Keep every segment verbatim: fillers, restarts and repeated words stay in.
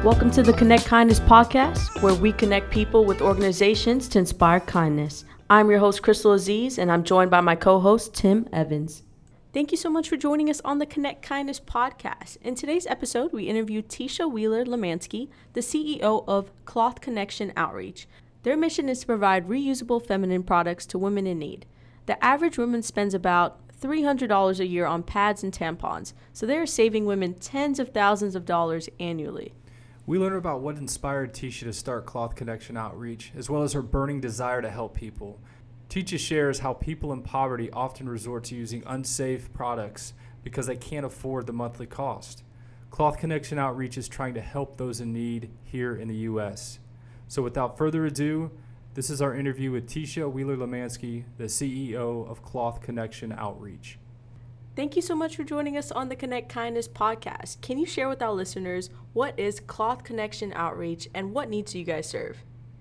Welcome to the Connect Kindness podcast, where we connect people with organizations to inspire kindness. I'm your host, Crystal Aziz, and I'm joined by my co-host, Tim Evans. Thank you so much for joining us on the Connect Kindness podcast. In today's episode, we interviewed Tisha Wheeler-Lemansky, the C E O of Cloth Connection Outreach. Their mission is to provide reusable feminine products to women in need. The average woman spends about three hundred dollars a year on pads and tampons, so they are saving women tens of thousands of dollars annually. We learned about what inspired Tisha to start Cloth Connection Outreach, as well as her burning desire to help people. Tisha shares how people in poverty often resort to using unsafe products because they can't afford the monthly cost. Cloth Connection Outreach is trying to help those in need here in the U S. So without further ado, this is our interview with Tisha Wheeler-Lemansky, the C E O of Cloth Connection Outreach. Thank you so much for joining us on the Connect Kindness podcast. Can you share with our listeners what is Cloth Connection Outreach and what needs do you guys serve?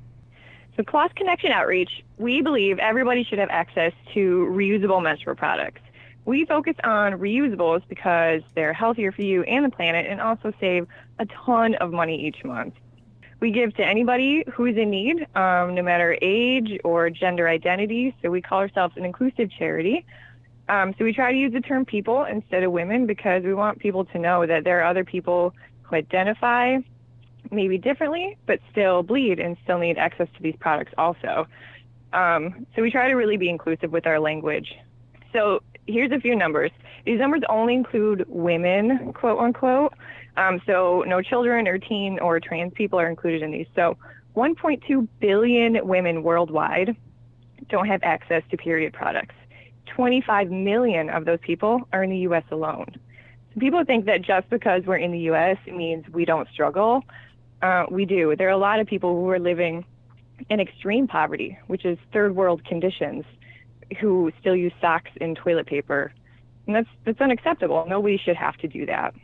So Cloth Connection Outreach, we believe everybody should have access to reusable menstrual products. We focus on reusables because they're healthier for you and the planet and also save a ton of money each month. We give to anybody who's in need, um, no matter age or gender identity, so we call ourselves an inclusive charity. Um, so we try to use the term people instead of women because we want people to know that there are other people who identify maybe differently, but still bleed and still need access to these products also. Um, so we try to really be inclusive with our language. So here's a few numbers. These numbers only include women, quote unquote. Um, so no children or teen or trans people are included in these. So one point two billion women worldwide don't have access to period products. twenty-five million of those people are in the U S alone. So people think that just because we're in the U S it means we don't struggle. Uh, we do. There are a lot of people who are living in extreme poverty, which is third world conditions, who still use socks and toilet paper. And that's, that's unacceptable. Nobody should have to do that.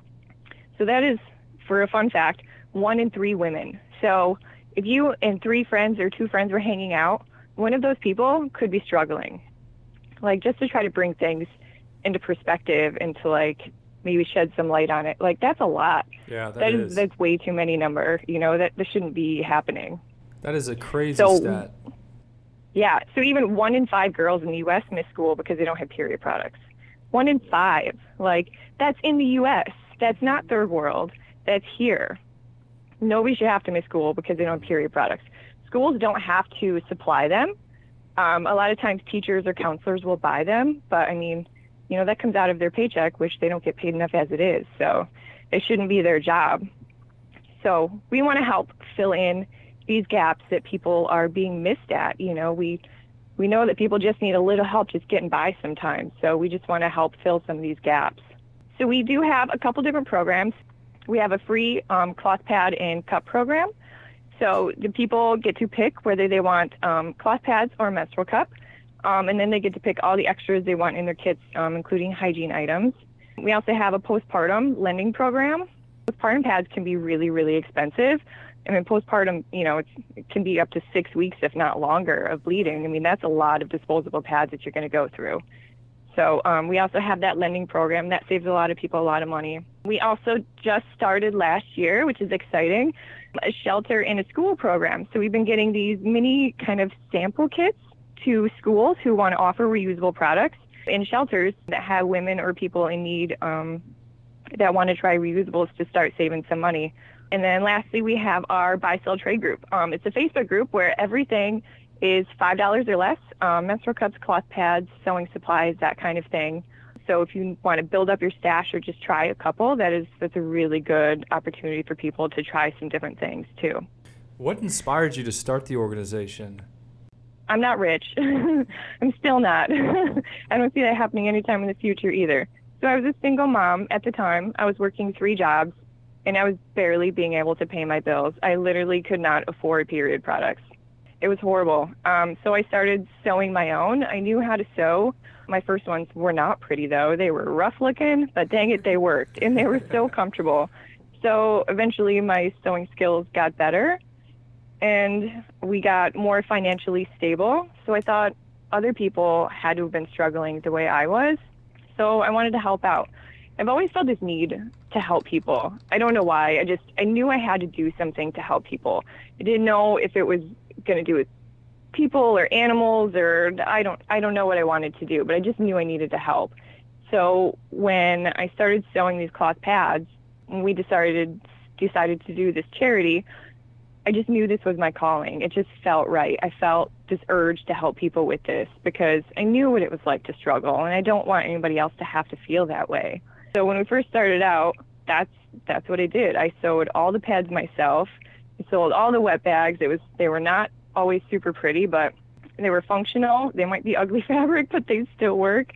So that is, for a fun fact, one in three women. So if you and three friends or two friends were hanging out, one of those people could be struggling. Like, just to try to bring things into perspective and to, like, maybe shed some light on it. Like, that's a lot. Yeah, that, that is. is. That's way too many number. You know, that this shouldn't be happening. That is a crazy so, stat. Yeah, so even one in five girls in the U S miss school because they don't have period products. One in five. Like, that's in the U S. That's not third world. That's here. Nobody should have to miss school because they don't have period products. Schools don't have to supply them. Um, a lot of times teachers or counselors will buy them, but I mean, you know, that comes out of their paycheck, which they don't get paid enough as it is. So it shouldn't be their job. So we want to help fill in these gaps that people are being missed at. You know, we we know that people just need a little help just getting by sometimes. So we just want to help fill some of these gaps. So we do have a couple different programs. We have a free um, cloth pad and cup program. So the people get to pick whether they want um, cloth pads or a menstrual cup. Um, and then they get to pick all the extras they want in their kits, um, including hygiene items. We also have a postpartum lending program. Postpartum pads can be really, really expensive. I mean, postpartum, you know, it's, it can be up to six weeks, if not longer, of bleeding. I mean, that's a lot of disposable pads that you're going to go through. So um, we also have that lending program. That saves a lot of people a lot of money. We also just started last year, which is exciting, a shelter in a school program. So we've been getting these mini kind of sample kits to schools who want to offer reusable products in shelters that have women or people in need um, that want to try reusables to start saving some money. And then lastly, we have our Buy Sell Trade group. Um, it's a Facebook group where everything is five dollars or less, um, menstrual cups, cloth pads, sewing supplies, that kind of thing. So if you want to build up your stash or just try a couple, that is that's a really good opportunity for people to try some different things too. What inspired you to start the organization? I'm not rich. I'm still not. I don't see that happening anytime in the future either. So I was a single mom at the time. I was working three jobs, and I was barely being able to pay my bills. I literally could not afford period products. It was horrible. Um, so I started sewing my own. I knew how to sew. My first ones were not pretty, though. They were rough looking, but dang it, they worked, and they were so comfortable. So eventually my sewing skills got better, and we got more financially stable. So I thought other people had to have been struggling the way I was. So I wanted to help out. I've always felt this need to help people. I don't know why. I just, I knew I had to do something to help people. I didn't know if it was going to do with people or animals, or I don't, I don't know what I wanted to do, but I just knew I needed to help. So when I started sewing these cloth pads, and we decided, decided to do this charity, I just knew this was my calling. It just felt right. I felt this urge to help people with this because I knew what it was like to struggle, and I don't want anybody else to have to feel that way. So when we first started out, that's that's what I did. I sewed all the pads myself. I sold all the wet bags. It was they were not always super pretty, but they were functional. They might be ugly fabric, but they still work.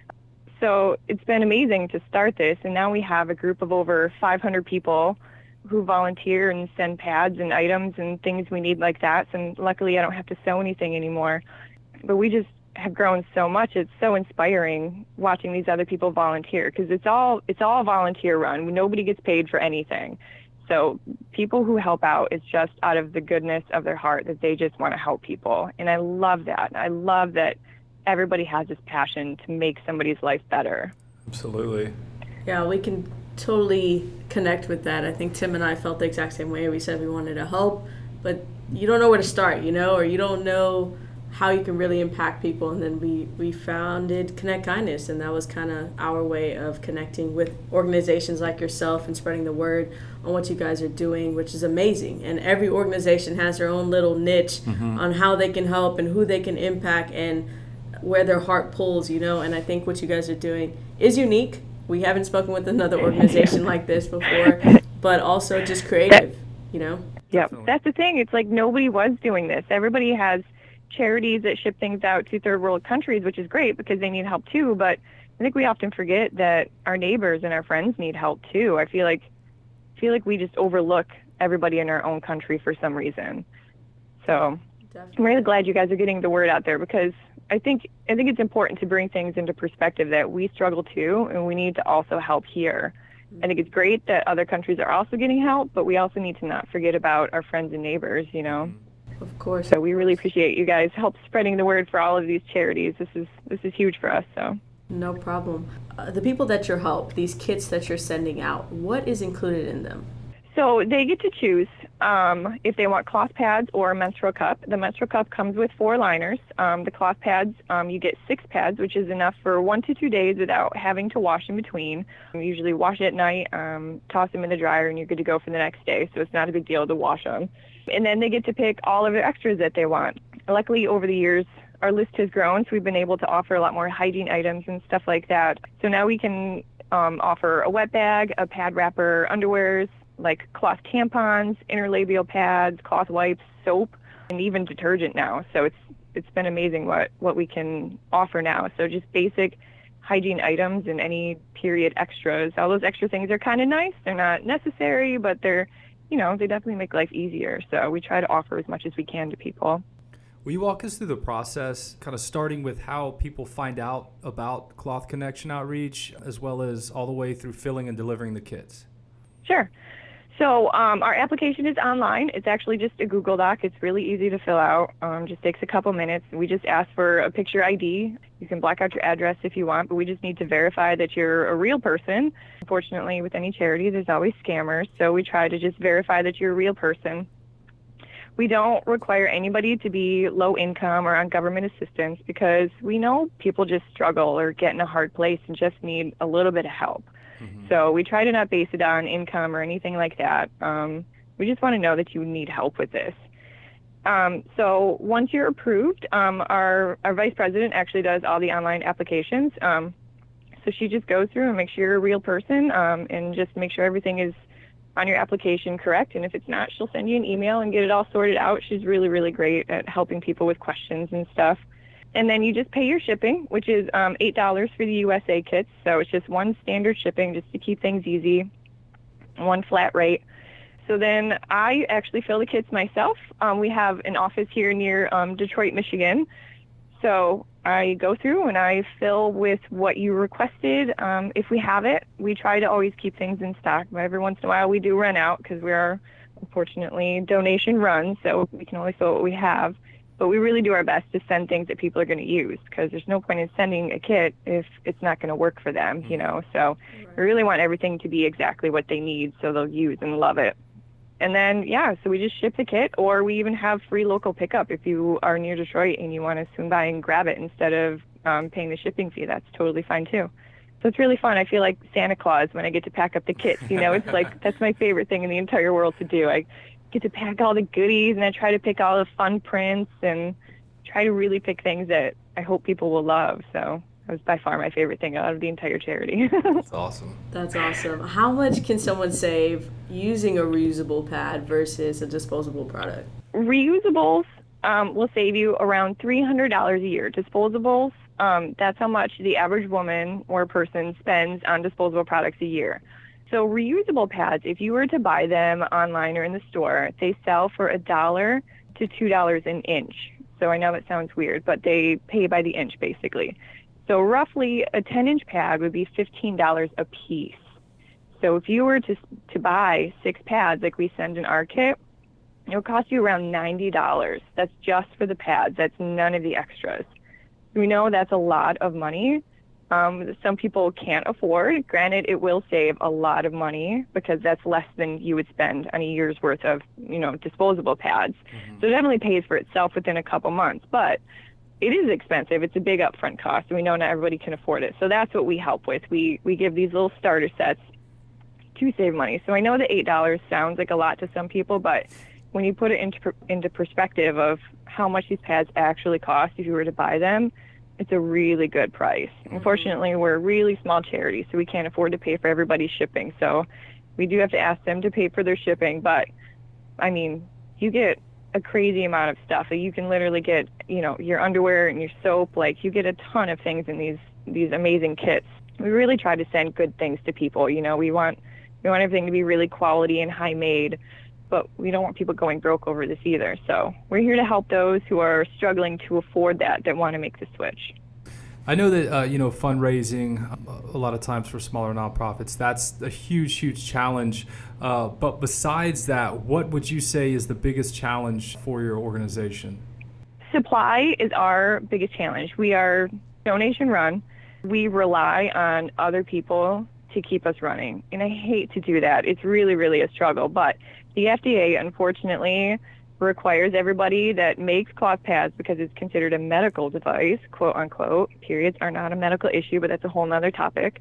So it's been amazing to start this, and now we have a group of over five hundred people who volunteer and send pads and items and things we need like that. And luckily I don't have to sew anything anymore. But we just have grown so much. It's so inspiring watching these other people volunteer, because it's all it's all volunteer run. Nobody gets paid for anything. So people who help out is just out of the goodness of their heart that they just want to help people. And I love that. I love that everybody has this passion to make somebody's life better. Absolutely. Yeah, we can totally connect with that. I think Tim and I felt the exact same way. We said we wanted to help, but you don't know where to start, you know, or you don't know how you can really impact people. And then we, we founded Connect Kindness, and that was kind of our way of connecting with organizations like yourself and spreading the word on what you guys are doing, which is amazing. And every organization has their own little niche mm-hmm. on how they can help and who they can impact and where their heart pulls, you know. And I think what you guys are doing is unique. We haven't spoken with another organization like this before, but also just creative, you know? Yeah, that's the thing. It's like nobody was doing this. Everybody has charities that ship things out to third world countries, which is great because they need help too. But I think we often forget that our neighbors and our friends need help too. I feel like I feel like we just overlook everybody in our own country for some reason. So Definitely. I'm really glad you guys are getting the word out there, because I think I think it's important to bring things into perspective that we struggle too, and we need to also help here. Mm-hmm. I think it's great that other countries are also getting help, but we also need to not forget about our friends and neighbors, you know. Of course. So we really appreciate you guys help spreading the word for all of these charities. This is this is huge for us. So no problem. Uh, the people that you help, these kits that you're sending out, what is included in them? So they get to choose um, if they want cloth pads or a menstrual cup. The menstrual cup comes with four liners. Um, the cloth pads, um, you get six pads, which is enough for one to two days without having to wash in between. You usually wash it at night, um, toss them in the dryer, and you're good to go for the next day. So it's not a big deal to wash them. And then they get to pick all of the extras that they want. Luckily, over the years, our list has grown, so we've been able to offer a lot more hygiene items and stuff like that. So now we can um, offer a wet bag, a pad wrapper, underwears, like cloth tampons, interlabial pads, cloth wipes, soap, and even detergent now. So it's it's been amazing what, what we can offer now. So just basic hygiene items and any period extras. All those extra things are kind of nice. They're not necessary, but they're, you know, they definitely make life easier. So we try to offer as much as we can to people. Will you walk us through the process, kind of starting with how people find out about Cloth Connection Outreach, as well as all the way through filling and delivering the kits? Sure. So um, our application is online. It's actually just a Google Doc. It's really easy to fill out. Um, just takes a couple minutes. We just ask for a picture I D. You can black out your address if you want, but we just need to verify that you're a real person. Unfortunately, with any charity, there's always scammers, so we try to just verify that you're a real person. We don't require anybody to be low income or on government assistance, because we know people just struggle or get in a hard place and just need a little bit of help. Mm-hmm. So we try to not base it on income or anything like that. Um, we just want to know that you need help with this. Um, so once you're approved, um, our, our vice president actually does all the online applications. Um, so she just goes through and makes sure you're a real person, um, and just make sure everything is on your application correct. And if it's not, she'll send you an email and get it all sorted out. She's really, really great at helping people with questions and stuff. And then you just pay your shipping, which is um, eight dollars for the U S A kits. So it's just one standard shipping just to keep things easy, one flat rate. So then I actually fill the kits myself. Um, we have an office here near um, Detroit, Michigan. So I go through and I fill with what you requested. Um, if we have it, we try to always keep things in stock. But every once in a while we do run out, because we are unfortunately donation run, so we can only fill what we have. But we really do our best to send things that people are going to use, because there's no point in sending a kit if it's not going to work for them, you know. So right. we really want everything to be exactly what they need so they'll use and love it. And then, yeah, so we just ship the kit, or we even have free local pickup. If you are near Detroit and you want to swing by and grab it instead of um, paying the shipping fee, that's totally fine too. So it's really fun. I feel like Santa Claus when I get to pack up the kits. You know, it's like that's my favorite thing in the entire world to do. I get to pack all the goodies, and I try to pick all the fun prints and try to really pick things that I hope people will love. So that was by far my favorite thing out of the entire charity. That's awesome. That's awesome. How much can someone save using a reusable pad versus a disposable product? Reusables um, will save you around three hundred dollars a year. Disposables, um, that's how much the average woman or person spends on disposable products a year. So reusable pads, if you were to buy them online or in the store, they sell for a dollar to two dollars an inch. So I know that sounds weird, but they pay by the inch basically. So roughly a ten-inch pad would be fifteen dollars a piece. So if you were to to buy six pads like we send in our kit, it would cost you around ninety dollars. That's just for the pads. That's none of the extras. We know that's a lot of money. Um, some people can't afford. Granted, it will save a lot of money because that's less than you would spend on a year's worth of, you know, disposable pads. Mm-hmm. So it definitely pays for itself within a couple months. But it is expensive. It's a big upfront cost, and we know not everybody can afford it. So that's what we help with. We we give these little starter sets to save money. So I know that eight dollars sounds like a lot to some people, but when you put it into into perspective of how much these pads actually cost if you were to buy them, it's a really good price. Unfortunately, we're a really small charity, so we can't afford to pay for everybody's shipping. So we do have to ask them to pay for their shipping. But, I mean, you get a crazy amount of stuff. You can literally get, you know, your underwear and your soap. Like, you get a ton of things in these these amazing kits. We really try to send good things to people. You know, we want we want everything to be really quality and high-made, but we don't want people going broke over this either. So we're here to help those who are struggling to afford that, that want to make the switch. I know that, uh, you know, fundraising a lot of times for smaller nonprofits, that's a huge, huge challenge. Uh, but besides that, what would you say is the biggest challenge for your organization? Supply is our biggest challenge. We are donation run. We rely on other people to keep us running. And I hate to do that. It's really, really a struggle. But the F D A, unfortunately, requires everybody that makes cloth pads, because it's considered a medical device, quote unquote. Periods are not a medical issue, but that's a whole nother topic.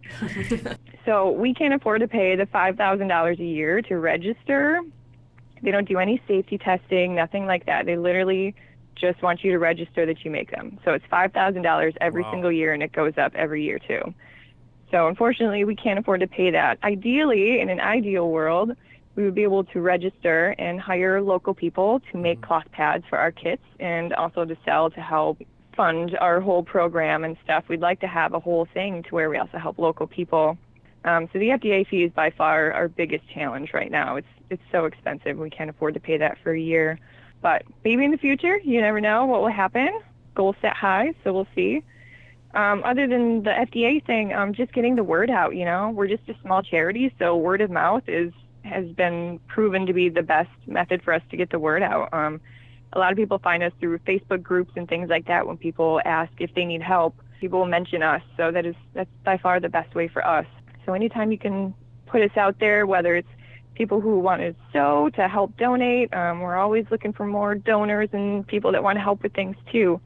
So we can't afford to pay the five thousand dollars a year to register. They don't do any safety testing, nothing like that. They literally just want you to register that you make them. So it's five thousand dollars every wow. single year, and it goes up every year too. So unfortunately, we can't afford to pay that. Ideally, in an ideal world, we would be able to register and hire local people to make cloth pads for our kits, and also to sell to help fund our whole program and stuff. We'd like to have a whole thing to where we also help local people. Um, so the F D A fee is by far our biggest challenge right now. It's it's so expensive. We can't afford to pay that for a year. But maybe in the future, you never know what will happen. Goals set high, so we'll see. Um, other than the F D A thing, um, just getting the word out, you know. We're just a small charity, so word of mouth is has been proven to be the best method for us to get the word out. Um, a lot of people find us through Facebook groups and things like that. When people ask if they need help, people will mention us. So that is that's by far the best way for us. So anytime you can put us out there, whether it's people who want to sew to help donate, um, we're always looking for more donors and people that want to help with things too,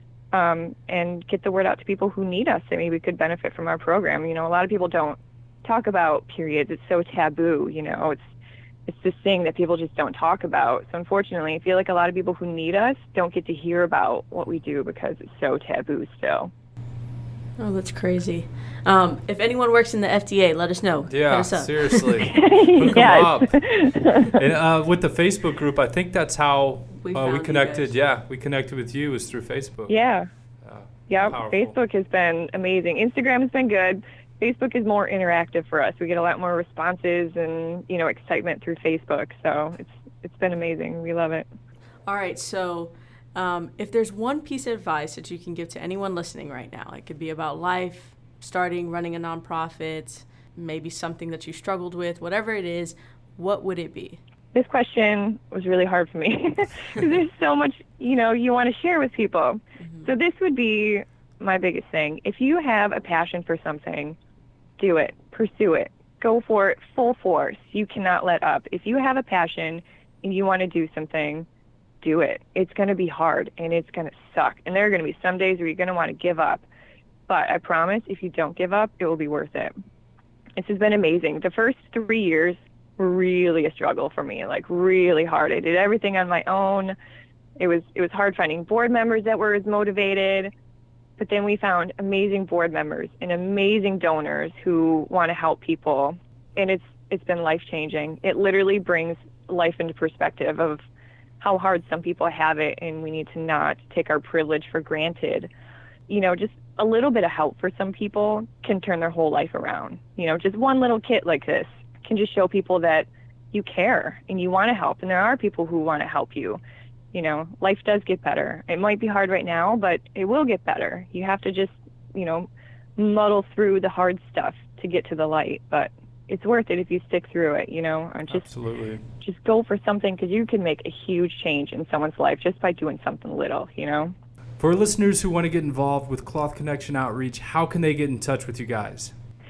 um, and get the word out to people who need us that maybe could benefit from our program. You know, a lot of people don't talk about periods. It's so taboo, you know. It's it's this thing that people just don't talk about. So unfortunately, I feel like a lot of people who need us don't get to hear about what we do because it's so taboo still. Oh, that's crazy. Um, if anyone works in the F D A, let us know. Yeah, us up. Seriously. Hook them up. And uh, with the Facebook group, I think that's how we, uh, we connected. Yeah, we connected with you was through Facebook. Yeah. Uh, yeah, powerful. Facebook has been amazing. Instagram has been good. Facebook is more interactive for us. We get a lot more responses and, you know, excitement through Facebook. So it's it's been amazing. We love it. All right. So um, if there's one piece of advice that you can give to anyone listening right now, it could be about life, starting, running a nonprofit, maybe something that you struggled with, whatever it is, what would it be? this question was really hard for me because there's so much, you know, you want to share with people. Mm-hmm. So this would be my biggest thing. If you have a passion for something, do it, pursue it, go for it full force. You cannot let up. If you have a passion and you want to do something, do it. It's going to be hard and it's going to suck. And there are going to be some days where you're going to want to give up. But I promise, if you don't give up, it will be worth it. This has been amazing. The first three years were really a struggle for me, like really hard. I did everything on my own. It was it was hard finding board members that were as motivated. But then we found amazing board members and amazing donors who want to help people. And it's it's been life-changing. It literally brings life into perspective of how hard some people have it, and we need to not take our privilege for granted. You know, just a little bit of help for some people can turn their whole life around. You know, just one little kit like this can just show people that you care and you want to help, and there are people who want to help you. You know, life does get better. It might be hard right now, but it will get better. You have to just, you know, muddle through the hard stuff to get to the light, but it's worth it if you stick through it, you know, and just, Absolutely. just go for something, because you can make a huge change in someone's life just by doing something little, you know. For listeners who want to get involved with Cloth Connection Outreach, how can they get in touch with you guys?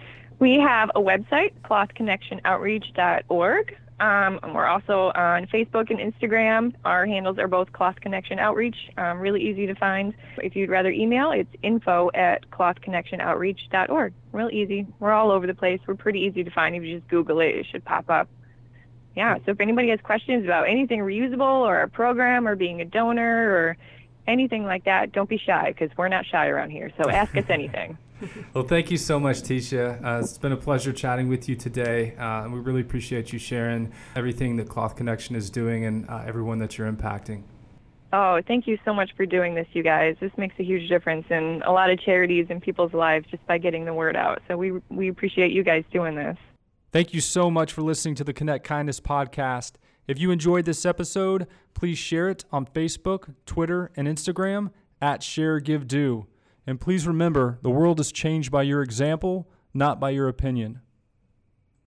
We have a website, cloth connection outreach dot org. Um, and we're also on Facebook and Instagram. Our handles are both Cloth Connection Outreach, um, really easy to find. If you'd rather email, it's info at cloth connection outreach dot org. Real easy. We're all over the place. We're pretty easy to find. If you just Google it, it should pop up. Yeah, so if anybody has questions about anything reusable or a program or being a donor or anything like that, don't be shy, because we're not shy around here. So ask us anything. Well, thank you so much, Tisha. Uh, it's been a pleasure chatting with you today. Uh, and we really appreciate you sharing everything that Cloth Connection is doing and uh, everyone that you're impacting. Oh, thank you so much for doing this, you guys. This makes a huge difference in a lot of charities and people's lives just by getting the word out. So we we appreciate you guys doing this. Thank you so much for listening to the Connect Kindness podcast. If you enjoyed this episode, please share it on Facebook, Twitter, and Instagram at Share Give Do. And please remember, the world is changed by your example, not by your opinion.